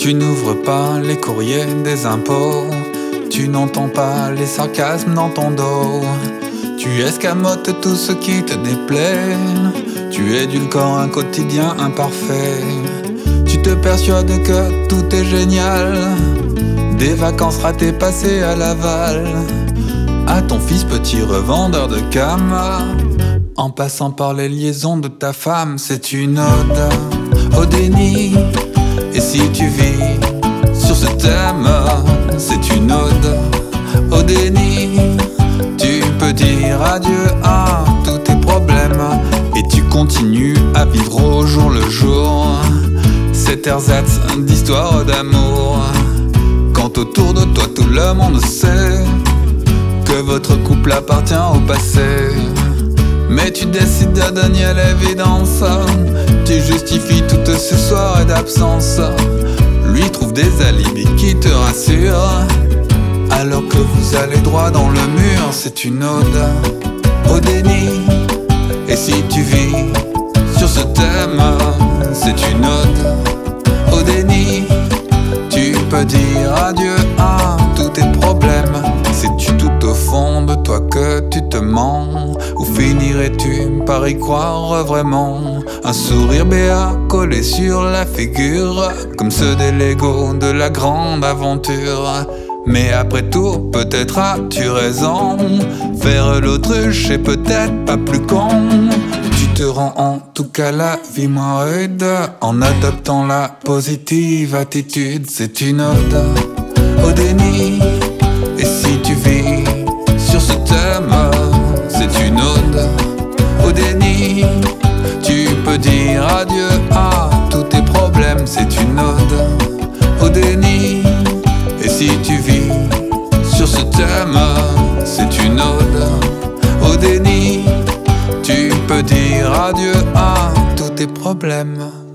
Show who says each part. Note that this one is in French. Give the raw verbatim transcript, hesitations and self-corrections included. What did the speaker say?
Speaker 1: Tu n'ouvres pas les courriers des impôts, tu n'entends pas les sarcasmes dans ton dos. Tu escamotes tout ce qui te déplaît, tu édulcores un quotidien imparfait. Tu te persuades que tout est génial, des vacances ratées passées à l'aval. À ton fils petit revendeur de cam, en passant par les liaisons de ta femme. C'est une ode au déni. Et si tu vis sur ce thème, c'est une ode au déni. Tu peux dire adieu à tous tes problèmes et tu continues à vivre au jour le jour cet ersatz d'histoire d'amour. Quand autour de toi tout le monde sait que votre couple appartient au passé, mais tu décides de nier l'évidence. Tu justifies toutes ces soirées d'absence. Lui trouve des alibis qui te rassurent, alors que vous allez droit dans le mur. C'est une ode au déni. Et si tu vis sur ce thème, c'est une ode au déni. Tu peux dire adieu à tous tes problèmes. Sais-tu tout au fond de toi que tu te mens? Ou finirais-tu par y croire vraiment? Un sourire béat collé sur la figure, comme ceux des Lego de la grande aventure. Mais après tout, peut-être as-tu raison, faire l'autruche est peut-être pas plus con. Tu te rends en tout cas la vie moins rude en adoptant la positive attitude. C'est une ode au déni. Et si tu vis sur ce thème, c'est une ode au déni. Tu peux dire adieu à tous tes problèmes. C'est une ode au déni. Et si tu vis sur ce thème, c'est une ode au déni. Tu peux dire adieu à tous tes problèmes.